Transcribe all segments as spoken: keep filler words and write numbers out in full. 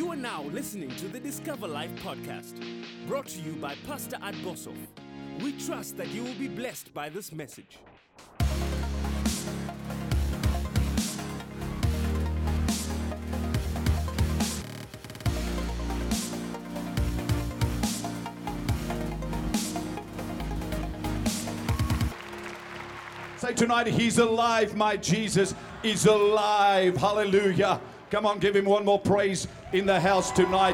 You are now listening to the Discover Life podcast, brought to you by Pastor Ad Boshoff. We trust that you will be blessed by this message. Say tonight, He's alive. My Jesus is alive. Hallelujah. Come on, give Him one more praise in the house tonight.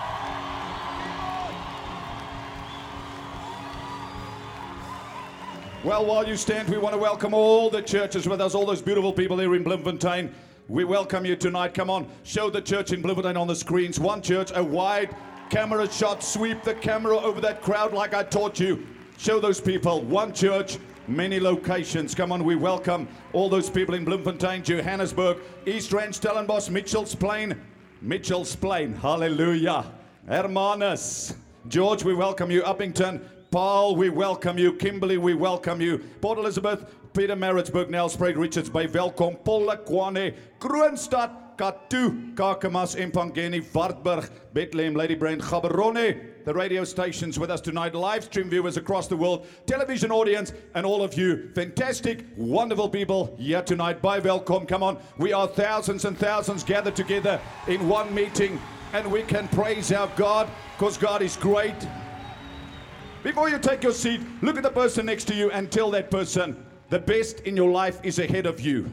Well, while you stand, we want to welcome all the churches with us, all those beautiful people here in Bloemfontein. We welcome you tonight. Come on, show the church in Bloemfontein on the screens. One church, a wide camera shot. Sweep the camera over that crowd like I taught you. Show those people. One church, many locations. Come on, we welcome all those people in Bloemfontein, Johannesburg, East Rand, Stellenbosch, Mitchells Plain, Mitchells Plain. Hallelujah. Hermanus. George, we welcome you. Uppington. Paul, we welcome you. Kimberley, we welcome you. Port Elizabeth, Peter Maritzburg, Nelspruit, Richards Bay, welkom. Polokwane, Kroonstad, Katu, Kakamas, Empangeni, Wartburg, Bethlehem, Ladybrand, Gaborone. The radio stations with us tonight, live stream viewers across the world, television audience, and all of you fantastic, wonderful people here tonight. Bye, welcome. Come on. We are thousands and thousands gathered together in one meeting, and we can praise our God because God is great. Before you take your seat, look at the person next to you and tell that person, the best in your life is ahead of you.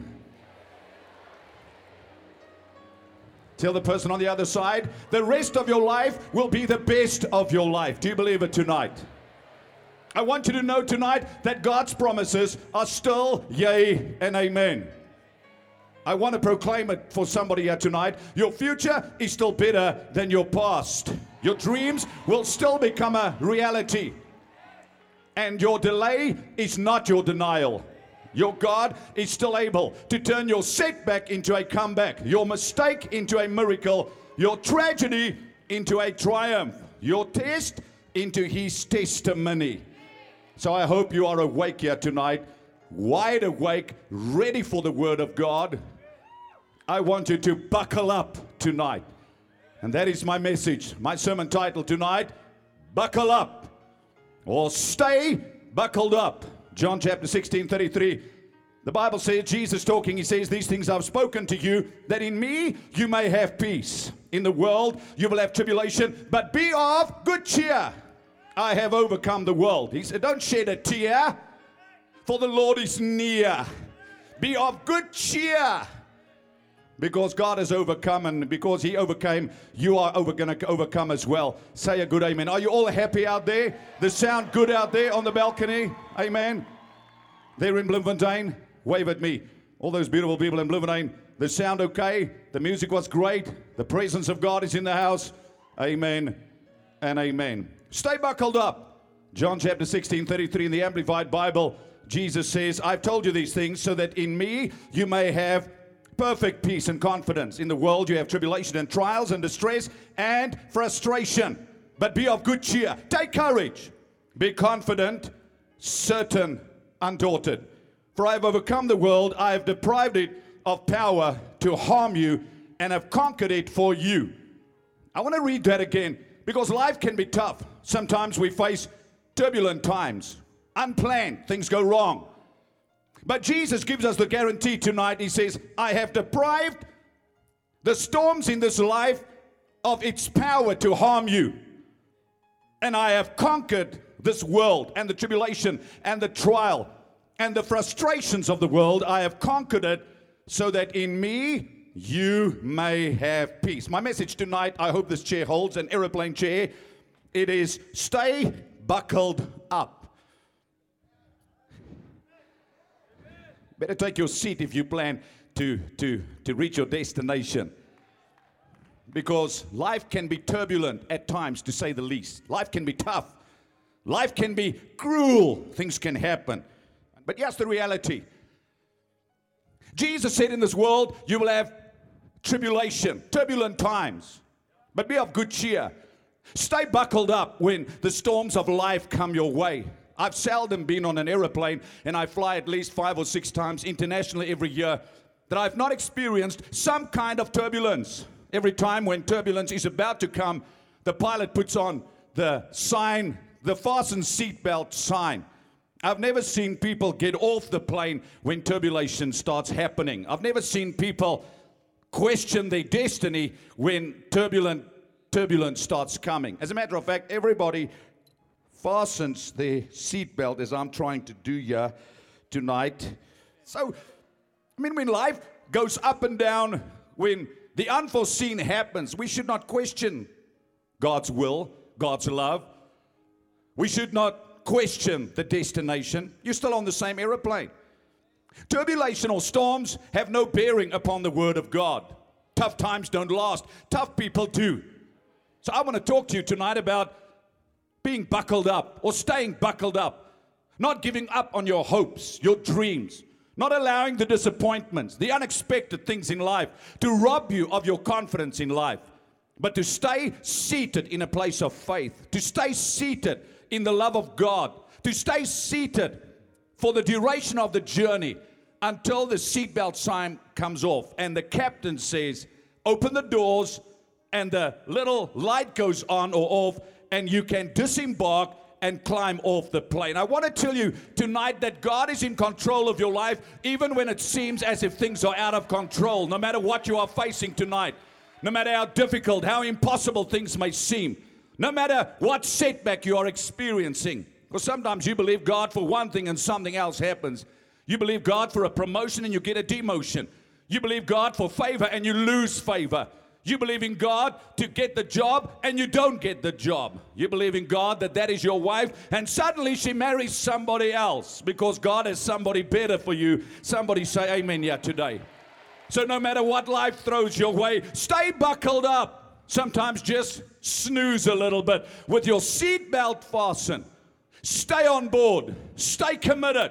Tell the person on the other side, the rest of your life will be the best of your life. Do you believe it tonight? I want you to know tonight that God's promises are still yea and amen. I want to proclaim it for somebody here tonight. Your future is still better than your past. Your dreams will still become a reality. And your delay is not your denial. Your God is still able to turn your setback into a comeback, your mistake into a miracle, your tragedy into a triumph, your test into His testimony. So I hope you are awake here tonight, wide awake, ready for the Word of God. I want you to buckle up tonight. And that is my message, my sermon title tonight, Buckle Up, or Stay Buckled Up. John chapter sixteen, thirty-three. The Bible says, Jesus talking, He says, these things I've spoken to you, that in me you may have peace. In the world you will have tribulation, but be of good cheer. I have overcome the world. He said, don't shed a tear, for the Lord is near. Be of good cheer. Because God has overcome, and because He overcame, you are over, going to overcome as well. Say a good amen. Are you all happy out there? The sound good out there on the balcony? Amen. There in Bloemfontein, wave at me. All those beautiful people in Bloemfontein, the sound okay? The music was great. The presence of God is in the house. Amen and amen. Stay buckled up. John chapter sixteen, thirty-three in the Amplified Bible, Jesus says, I've told you these things so that in me you may have perfect peace and confidence. In the world you have tribulation and trials and distress and frustration. But be of good cheer. Take courage. Be confident, certain, undaunted. For I have overcome the world. I have deprived it of power to harm you and have conquered it for you. I want to read that again because life can be tough. Sometimes we face turbulent times. Unplanned. Things go wrong. But Jesus gives us the guarantee tonight. He says, I have deprived the storms in this life of its power to harm you. And I have conquered this world and the tribulation and the trial and the frustrations of the world. I have conquered it so that in me you may have peace. My message tonight, I hope this chair holds, an aeroplane chair. It is stay buckled up. Better take your seat if you plan to, to, to reach your destination. Because life can be turbulent at times, to say the least. Life can be tough. Life can be cruel. Things can happen. But here's the reality. Jesus said in this world, you will have tribulation, turbulent times. But be of good cheer. Stay buckled up when the storms of life come your way. I've seldom been on an aeroplane, and I fly at least five or six times internationally every year, that I've not experienced some kind of turbulence. Every time when turbulence is about to come, the pilot puts on the sign, the fasten seatbelt sign. I've never seen people get off the plane when turbulence starts happening. I've never seen people question their destiny when turbulent turbulence starts coming. As a matter of fact, everybody fastens their seatbelt, as I'm trying to do here tonight. So, I mean, when life goes up and down, when the unforeseen happens, we should not question God's will, God's love. We should not question the destination. You're still on the same aeroplane. Turbulation or storms have no bearing upon the Word of God. Tough times don't last. Tough people do. So I want to talk to you tonight about being buckled up or staying buckled up. Not giving up on your hopes, your dreams. Not allowing the disappointments, the unexpected things in life to rob you of your confidence in life. But to stay seated in a place of faith. To stay seated in the love of God. To stay seated for the duration of the journey until the seatbelt sign comes off. And the captain says, open the doors, and the little light goes on or off, and you can disembark and climb off the plane. I want to tell you tonight that God is in control of your life, even when it seems as if things are out of control. No matter what you are facing tonight, no matter how difficult, how impossible things may seem, no matter what setback you are experiencing. Because sometimes you believe God for one thing and something else happens. You believe God for a promotion and you get a demotion. You believe God for favor and you lose favor. You believe in God to get the job and you don't get the job. You believe in God that that is your wife and suddenly she marries somebody else because God has somebody better for you. Somebody say amen here today. So no matter what life throws your way, stay buckled up. Sometimes just snooze a little bit with your seatbelt fastened. Stay on board. Stay committed.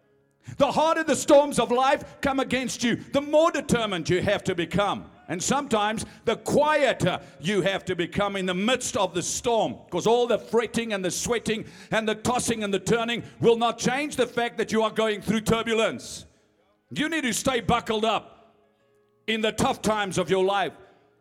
The harder the storms of life come against you, the more determined you have to become. And sometimes the quieter you have to become in the midst of the storm, because all the fretting and the sweating and the tossing and the turning will not change the fact that you are going through turbulence. You need to stay buckled up in the tough times of your life.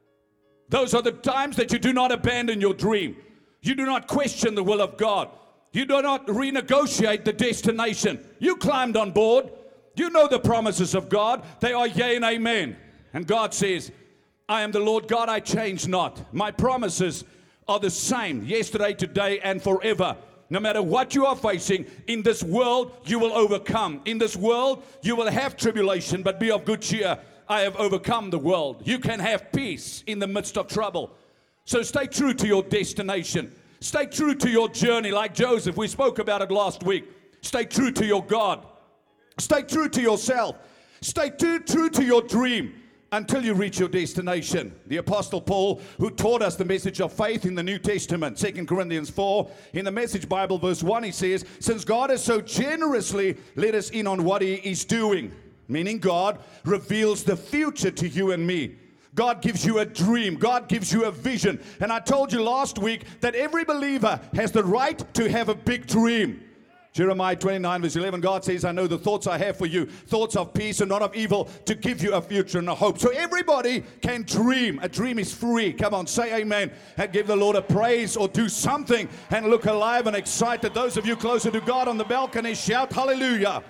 Those are the times that you do not abandon your dream. You do not question the will of God. You do not renegotiate the destination. You climbed on board. You know the promises of God. They are yea and amen. And God says, I am the Lord God, I change not. My promises are the same yesterday, today, and forever. No matter what you are facing, in this world you will overcome. In this world you will have tribulation, but be of good cheer. I have overcome the world. You can have peace in the midst of trouble. So stay true to your destination. Stay true to your journey like Joseph. We spoke about it last week. Stay true to your God. Stay true to yourself. Stay true, true to your dream until you reach your destination. The Apostle Paul, who taught us the message of faith in the New Testament, Second Corinthians four, in the Message Bible, verse one, he says, since God has so generously let us in on what he is doing, meaning God reveals the future to you and me. God gives you a dream. God gives you a vision. And I told you last week that every believer has the right to have a big dream. Jeremiah twenty-nine verse eleven, God says, I know the thoughts I have for you, thoughts of peace and not of evil, to give you a future and a hope. So everybody can dream. A dream is free. Come on, say amen and give the Lord a praise or do something and look alive and excited. Those of you closer to God on the balcony, shout hallelujah.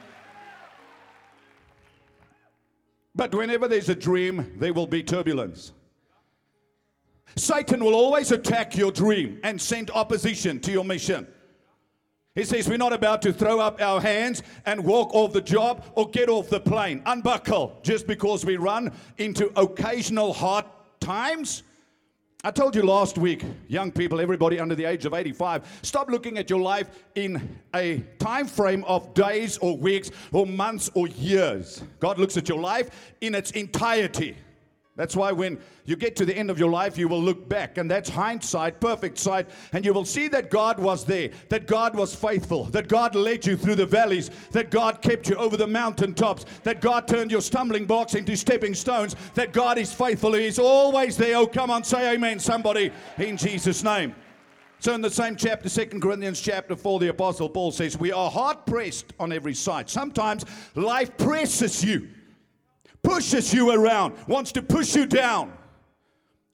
But whenever there's a dream, there will be turbulence. Satan will always attack your dream and send opposition to your mission. He says we're not about to throw up our hands and walk off the job or get off the plane. Unbuckle just because we run into occasional hard times. I told you last week, young people, everybody under the age of eighty-five, stop looking at your life in a time frame of days or weeks or months or years. God looks at your life in its entirety. That's why when you get to the end of your life, you will look back, and that's hindsight, perfect sight, and you will see that God was there, that God was faithful, that God led you through the valleys, that God kept you over the mountaintops, that God turned your stumbling blocks into stepping stones, that God is faithful. He is always there. Oh, come on, say amen, somebody, in Jesus' name. So in the same chapter, Second Corinthians chapter four, the Apostle Paul says, we are hard-pressed on every side. Sometimes life presses you, pushes you around, wants to push you down.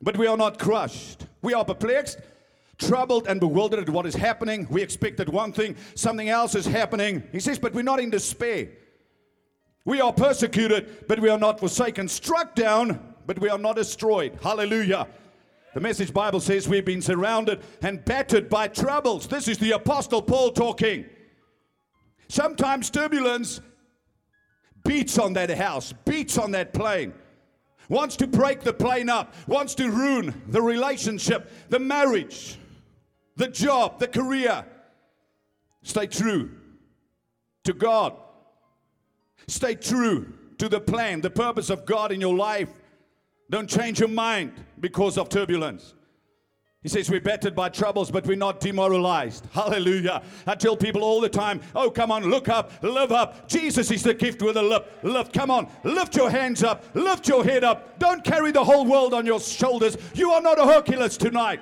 but we are not crushed. We are perplexed, troubled, and bewildered at what is happening. We expected one thing, something else is happening. He says, but we're not in despair. We are persecuted, but we are not forsaken. Struck down, but we are not destroyed. Hallelujah. The Message Bible says we've been surrounded and battered by troubles. This is the Apostle Paul talking. Sometimes turbulence beats on that house, beats on that plane, wants to break the plane up, wants to ruin the relationship, the marriage, the job, the career. Stay true to God. Stay true to the plan, the purpose of God in your life. Don't change your mind because of turbulence. He says we're battered by troubles, but we're not demoralized. Hallelujah. I tell people all the time, oh, come on, look up, live up. Jesus is the gift with a lift. Lift, come on, lift your hands up, lift your head up. Don't carry the whole world on your shoulders. You are not a Hercules tonight.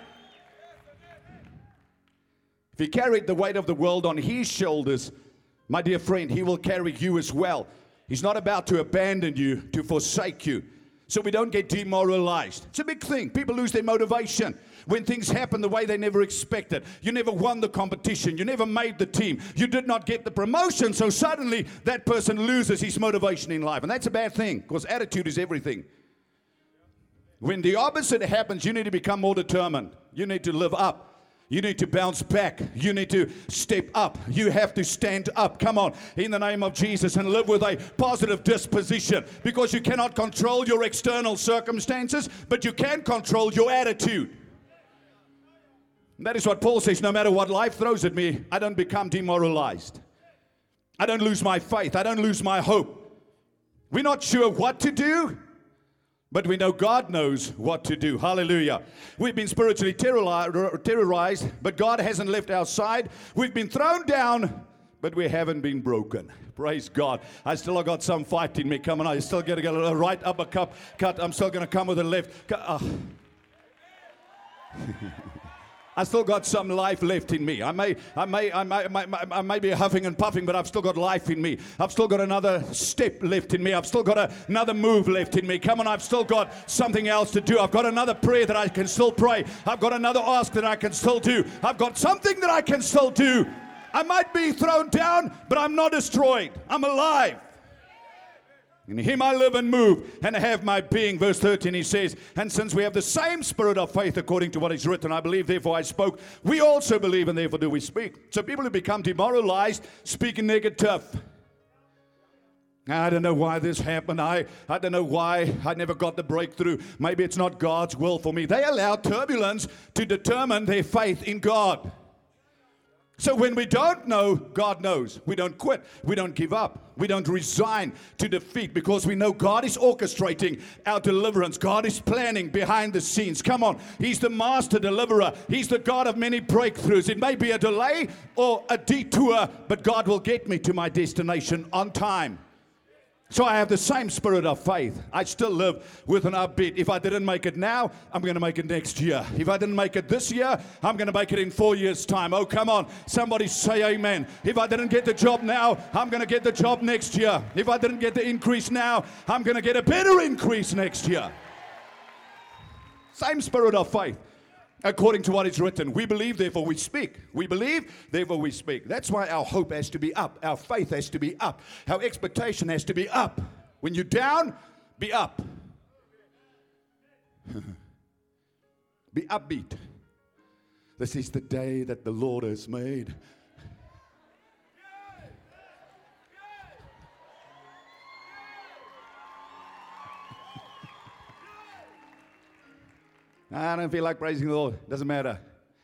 If he carried the weight of the world on his shoulders, my dear friend, he will carry you as well. He's not about to abandon you, to forsake you. So we don't get demoralized. It's a big thing. People lose their motivation when things happen the way they never expected. You never won the competition. You never made the team. You did not get the promotion. So suddenly that person loses his motivation in life. And that's a bad thing, because attitude is everything. When the opposite happens, you need to become more determined. You need to live up. You need to bounce back. You need to step up. You have to stand up. Come on, in the name of Jesus, and live with a positive disposition, because you cannot control your external circumstances, but you can control your attitude. And that is what Paul says. No matter what life throws at me, I don't become demoralized. I don't lose my faith. I don't lose my hope. We're not sure what to do, but we know God knows what to do. Hallelujah. We've been spiritually terrorized, but God hasn't left our side. We've been thrown down, but we haven't been broken. Praise God. I still got some fight in me. Come on, I still got to get a right uppercut. Cut. I'm still going to come with a left. Uh. I still got some life left in me. I may, I may, I may, I may, I may be huffing and puffing, but I've still got life in me. I've still got another step left in me. I've still got a, another move left in me. Come on, I've still got something else to do. I've got another prayer that I can still pray. I've got another ask that I can still do. I've got something that I can still do. I might be thrown down, but I'm not destroyed. I'm alive. In him I live and move and have my being. Verse thirteen, he says, and since we have the same spirit of faith according to what is written, I believe, therefore I spoke. We also believe, and therefore do we speak. So people who become demoralized speak negative. I don't know why this happened. I, I don't know why I never got the breakthrough. Maybe it's not God's will for me. They allow turbulence to determine their faith in God. So when we don't know, God knows. We don't quit. We don't give up. We don't resign to defeat, because we know God is orchestrating our deliverance. God is planning behind the scenes. Come on. He's the master deliverer. He's the God of many breakthroughs. It may be a delay or a detour, but God will get me to my destination on time. So I have the same spirit of faith. I still live with an upbeat. If I didn't make it now, I'm going to make it next year. If I didn't make it this year, I'm going to make it in four years' time. Oh, come on. Somebody say amen. If I didn't get the job now, I'm going to get the job next year. If I didn't get the increase now, I'm going to get a better increase next year. Same spirit of faith. According to what is written, we believe, therefore we speak. We believe, therefore we speak. That's why our hope has to be up. Our faith has to be up. Our expectation has to be up. When you're down, be up. Be upbeat. This is the day that the Lord has made. I don't feel like praising the Lord. Doesn't matter.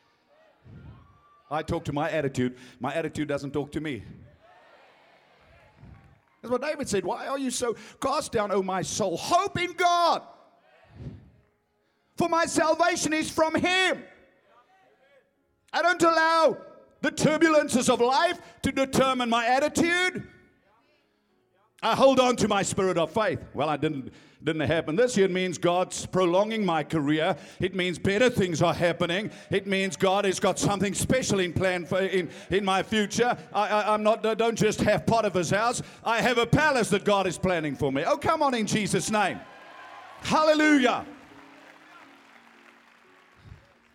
I talk to my attitude. My attitude doesn't talk to me. That's what David said. Why are you so cast down, O my soul? Hope in God. For my salvation is from Him. I don't allow the turbulences of life to determine my attitude. I hold on to my spirit of faith. Well, I didn't didn't happen this year. It means God's prolonging my career. It means better things are happening. It means God has got something special in plan for in, in my future. I, I, I'm not, I don't just have Potiphar's house. I have a palace that God is planning for me. Oh, come on in Jesus' name. Hallelujah.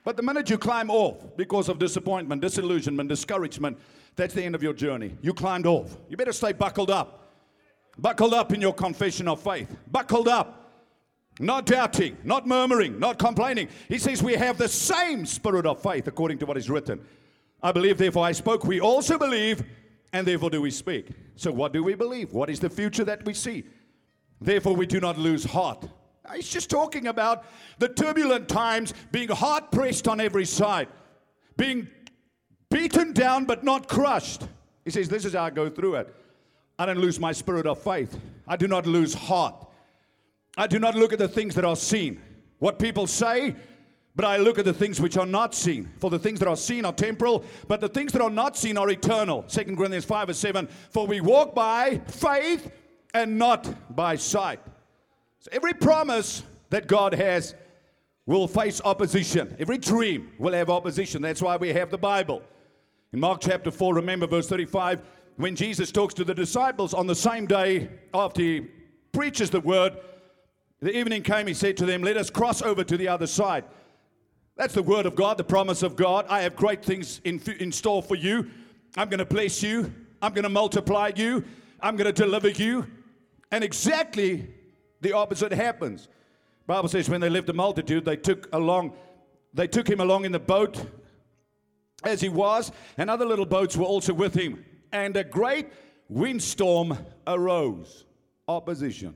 But the minute you climb off because of disappointment, disillusionment, discouragement, that's the end of your journey. You climbed off. You better stay buckled up. Buckled up in your confession of faith. Buckled up. Not doubting, not murmuring, not complaining. He says we have the same spirit of faith according to what is written. I believe, therefore I spoke. We also believe, and therefore do we speak. So what do we believe? What is the future that we see? Therefore we do not lose heart. He's just talking about the turbulent times, being hard-pressed on every side, being beaten down but not crushed. He says, this is how I go through it. I don't lose my spirit of faith. I do not lose heart. I do not look at the things that are seen, what people say, but I look at the things which are not seen. For the things that are seen are temporal, but the things that are not seen are eternal. Second Corinthians five verse seven, for we walk by faith and not by sight. So every promise that God has will face opposition. Every dream will have opposition. That's why we have the Bible. In Mark chapter four, remember verse thirty-five, when Jesus talks to the disciples on the same day after he preaches the word, the evening came, he said to them, let us cross over to the other side. That's the word of God, the promise of God. I have great things in, in store for you. I'm going to bless you. I'm going to multiply you. I'm going to deliver you. And exactly the opposite happens. The Bible says when they left the multitude, they took along, they took him along in the boat as he was, and other little boats were also with him. And a great windstorm arose. Opposition.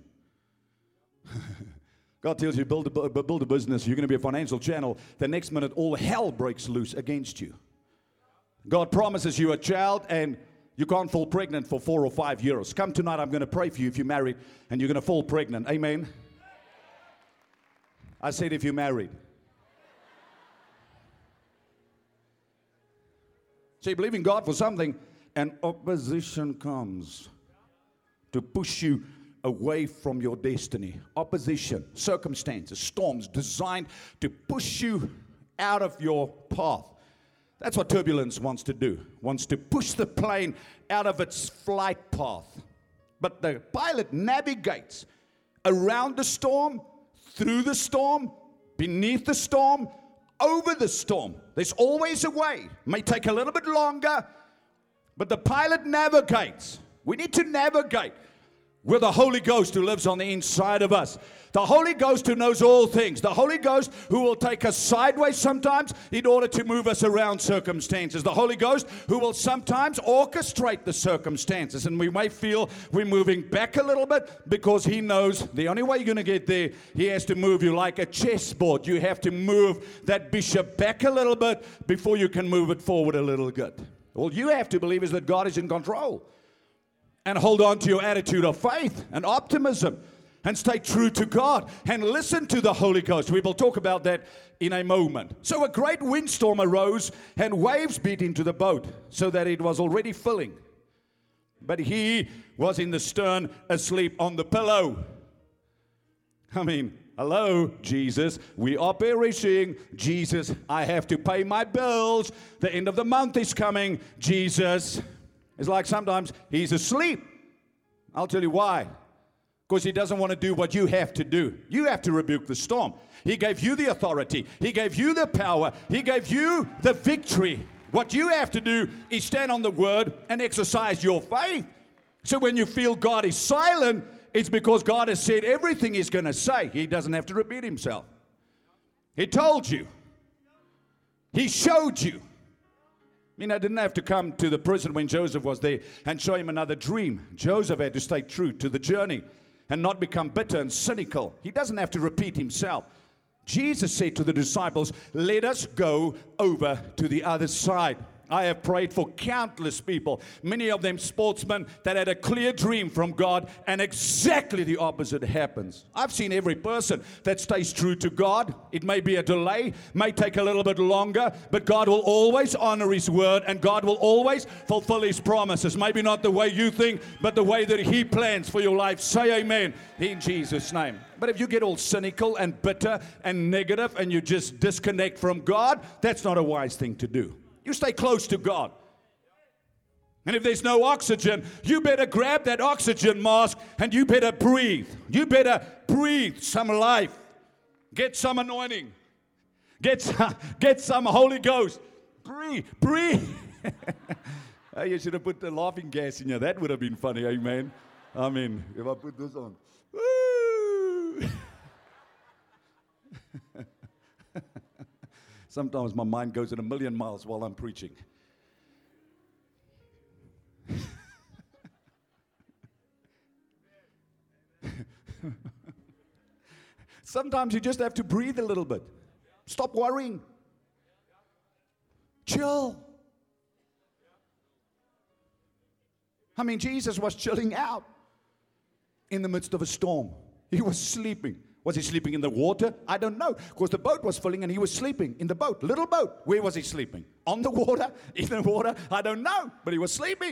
God tells you build a, build a business, you're going to be a financial channel. The next minute, all hell breaks loose against you. God promises you a child, and you can't fall pregnant for four or five years. Come tonight, I'm going to pray for you if you're married and you're going to fall pregnant. Amen? I said if you're married. So you believe in God for something, and opposition comes to push you away from your destiny. Opposition, circumstances, storms designed to push you out of your path. That's what turbulence wants to do. Wants to push the plane out of its flight path. But the pilot navigates around the storm, through the storm, beneath the storm, over the storm. There's always a way. It may take a little bit longer, but the pilot navigates. We need to navigate with the Holy Ghost who lives on the inside of us. The Holy Ghost who knows all things. The Holy Ghost who will take us sideways sometimes in order to move us around circumstances. The Holy Ghost who will sometimes orchestrate the circumstances. And we may feel we're moving back a little bit because he knows the only way you're going to get there, he has to move you like a chessboard. You have to move that bishop back a little bit before you can move it forward a little bit. All you have to believe is that God is in control. And hold on to your attitude of faith and optimism. And stay true to God. And listen to the Holy Ghost. We will talk about that in a moment. So a great windstorm arose, and waves beat into the boat, so that it was already filling. But he was in the stern, asleep on the pillow. I mean, hello, Jesus. We are perishing. Jesus, I have to pay my bills. The end of the month is coming. Jesus. It's like sometimes he's asleep. I'll tell you why. Because he doesn't want to do what you have to do. You have to rebuke the storm. He gave you the authority. He gave you the power. He gave you the victory. What you have to do is stand on the word and exercise your faith. So when you feel God is silent, it's because God has said everything he's going to say. He doesn't have to repeat himself. He told you. He showed you. I mean, I didn't have to come to the prison when Joseph was there and show him another dream. Joseph had to stay true to the journey and not become bitter and cynical. He doesn't have to repeat himself. Jesus said to the disciples, let us go over to the other side. I have prayed for countless people, many of them sportsmen, that had a clear dream from God, and exactly the opposite happens. I've seen every person that stays true to God. It may be a delay, may take a little bit longer, but God will always honor his word, and God will always fulfill his promises. Maybe not the way you think, but the way that he plans for your life. Say amen in Jesus' name. But if you get all cynical and bitter and negative and you just disconnect from God, that's not a wise thing to do. You stay close to God. And if there's no oxygen, you better grab that oxygen mask and you better breathe. You better breathe some life. Get some anointing. Get some, get some Holy Ghost. Breathe, breathe. Oh, you should have put the laughing gas in here. That would have been funny, amen. I mean, if I put this on. Woo! Sometimes my mind goes at a million miles while I'm preaching. Sometimes you just have to breathe a little bit. Stop worrying. Chill. I mean, Jesus was chilling out in the midst of a storm. He was sleeping. Was he sleeping in the water? I don't know. Because the boat was filling and he was sleeping in the boat. Little boat. Where was he sleeping? On the water? In the water? I don't know. But he was sleeping.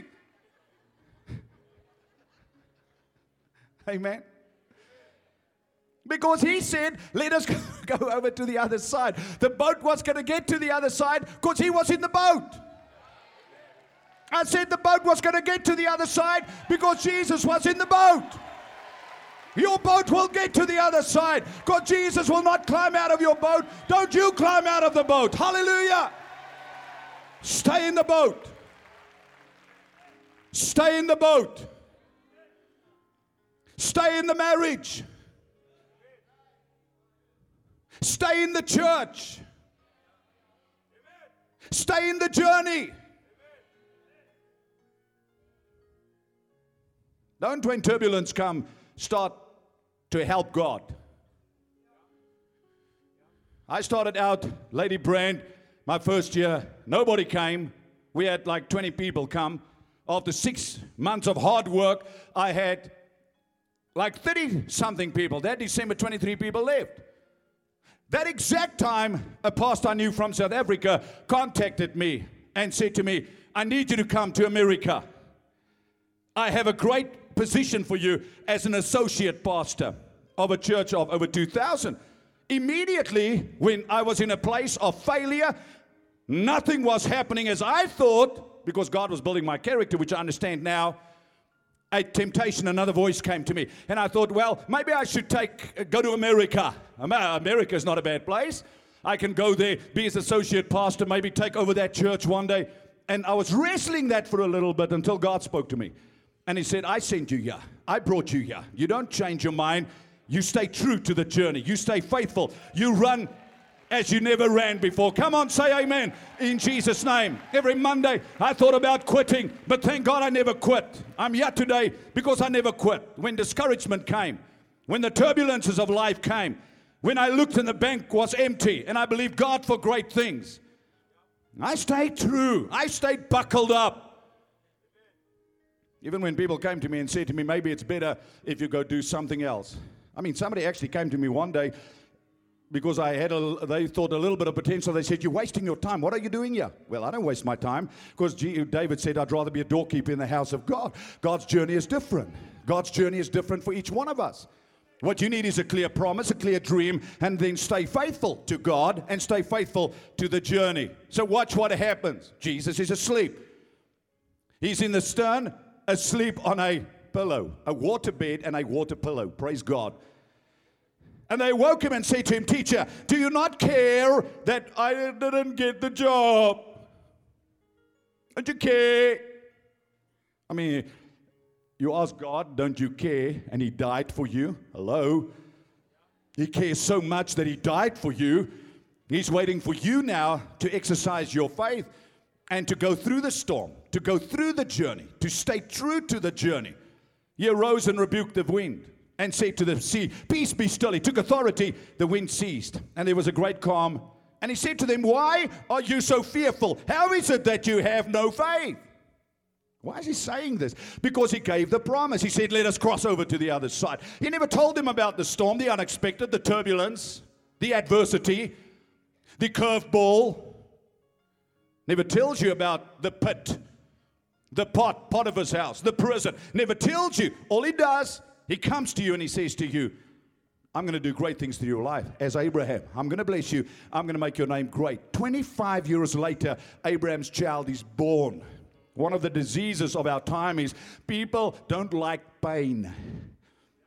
Amen. Because he said, let us go over to the other side. The boat was going to get to the other side because he was in the boat. I said the boat was going to get to the other side because Jesus was in the boat. Your boat will get to the other side because Jesus will not climb out of your boat. Don't you climb out of the boat. Hallelujah. Stay in the boat. Stay in the boat. Stay in the marriage. Stay in the church. Stay in the journey. Don't, when turbulence comes, start to help God. I started out, Lady Brand, my first year, nobody came. We had like twenty people come. After six months of hard work, I had like thirty-something people. That December, twenty-three people left. That exact time, a pastor I knew from South Africa contacted me and said to me, I need you to come to America. I have a great position for you as an associate pastor of a church of over two thousand. Immediately, when I was in a place of failure, nothing was happening as I thought, because God was building my character, which I understand now. A temptation, another voice came to me. And I thought, well, maybe I should take, go to America. America is not a bad place. I can go there, be his associate pastor, maybe take over that church one day. And I was wrestling that for a little bit until God spoke to me. And he said, I sent you here. I brought you here. You don't change your mind. You stay true to the journey. You stay faithful. You run as you never ran before. Come on, say amen in Jesus' name. Every Monday, I thought about quitting, but thank God I never quit. I'm here today because I never quit. When discouragement came, when the turbulences of life came, when I looked and the bank was empty, and I believed God for great things, I stayed true. I stayed buckled up. Even when people came to me and said to me, maybe it's better if you go do something else. I mean, somebody actually came to me one day because I had a, they thought a little bit of potential. They said, you're wasting your time. What are you doing here? Well, I don't waste my time because David said, I'd rather be a doorkeeper in the house of God. God's journey is different. God's journey is different for each one of us. What you need is a clear promise, a clear dream, and then stay faithful to God and stay faithful to the journey. So watch what happens. Jesus is asleep. He's in the stern, asleep on a pillow, a water bed and a water pillow. Praise God. And they woke him and said to him, teacher, do you not care that I didn't get the job? Don't you care? I mean, you ask God, don't you care? And he died for you. Hello? He cares so much that he died for you. He's waiting for you now to exercise your faith and to go through the storm, to go through the journey, to stay true to the journey. He arose and rebuked the wind and said to the sea, peace be still. He took authority, the wind ceased, and there was a great calm. And he said to them, why are you so fearful? How is it that you have no faith? Why is he saying this? Because he gave the promise. He said, let us cross over to the other side. He never told them about the storm, the unexpected, the turbulence, the adversity, the curveball. Never tells you about the pit, the pot, Potiphar's house, the prison. Never tells you. All he does, he comes to you and he says to you, I'm going to do great things through your life. As Abraham, I'm going to bless you. I'm going to make your name great. twenty-five years later, Abraham's child is born. One of the diseases of our time is people don't like pain.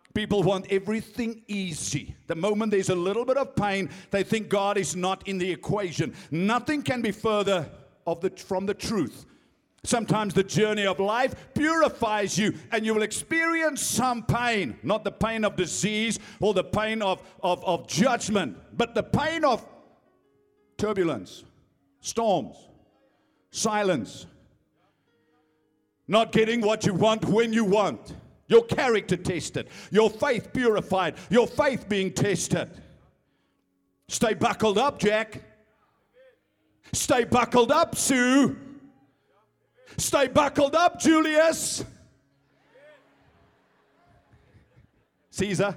People want everything easy. The moment there's a little bit of pain, they think God is not in the equation. Nothing can be further of the, from the truth. Sometimes the journey of life purifies you, and you will experience some pain. Not the pain of disease or the pain of, of, of judgment, but the pain of turbulence, storms, silence, not getting what you want when you want. Your character tested, your faith purified, your faith being tested. Stay buckled up, Jack. Stay buckled up, Sue. Stay buckled up, Julius. Caesar.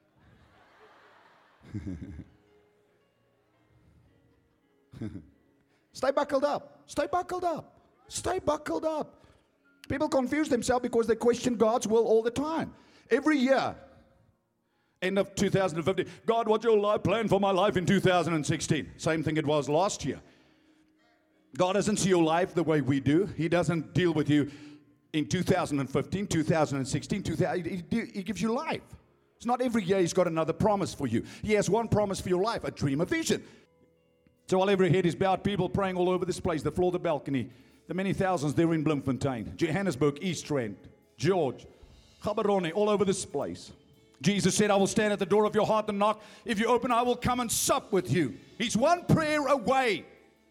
Stay buckled up. Stay buckled up. Stay buckled up. People confuse themselves because they question God's will all the time. Every year, end of two thousand fifteen, God, what's your life plan for my life in two thousand sixteen? Same thing it was last year. God doesn't see your life the way we do. He doesn't deal with you in two thousand fifteen, two thousand sixteen, two thousand, he, he gives you life. It's not every year He's got another promise for you. He has one promise for your life, a dream, a vision. So while every head is bowed, people praying all over this place, the floor, the balcony, the many thousands there in Bloemfontein, Johannesburg, East Rand, George, Gaborone, all over this place. Jesus said, I will stand at the door of your heart and knock. If you open, I will come and sup with you. He's one prayer away.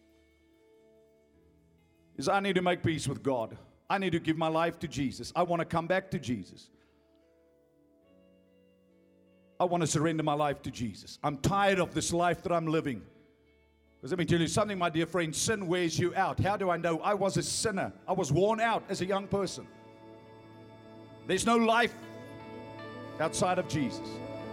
Is I need to make peace with God. I need to give my life to Jesus. I want to come back to Jesus. I want to surrender my life to Jesus. I'm tired of this life that I'm living. Because let me tell you something, my dear friend, sin wears you out. How do I know? I was a sinner. I was worn out as a young person. There's no life outside of Jesus.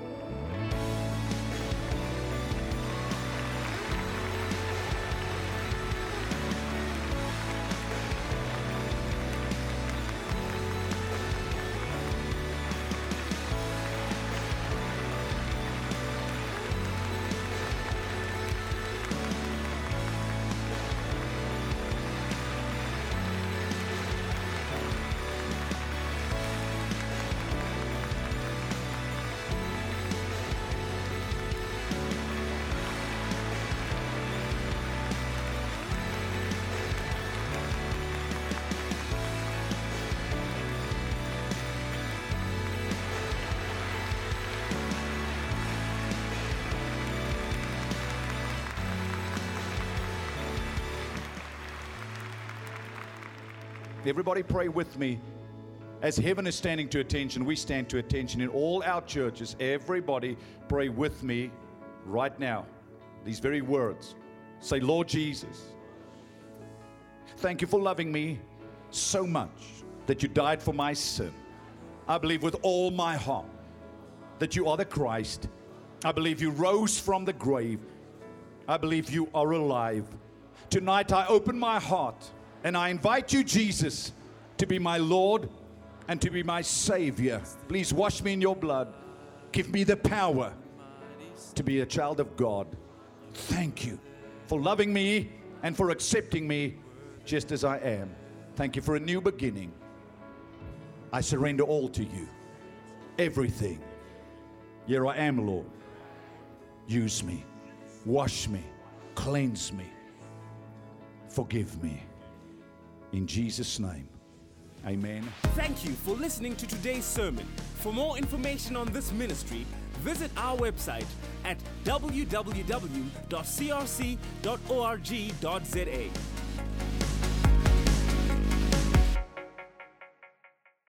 Everybody pray with me. As heaven is standing to attention, we stand to attention in all our churches. Everybody pray with me right now. These very words. Say, Lord Jesus, thank you for loving me so much that you died for my sin. I believe with all my heart that you are the Christ. I believe you rose from the grave. I believe you are alive. Tonight I open my heart and I invite you, Jesus, to be my Lord and to be my Savior. Please wash me in your blood. Give me the power to be a child of God. Thank you for loving me and for accepting me just as I am. Thank you for a new beginning. I surrender all to you. Everything. Here I am, Lord. Use me. Wash me. Cleanse me. Forgive me. In Jesus' name, amen. Thank you for listening to today's sermon. For more information on this ministry, visit our website at w w w dot c r c dot org dot z a.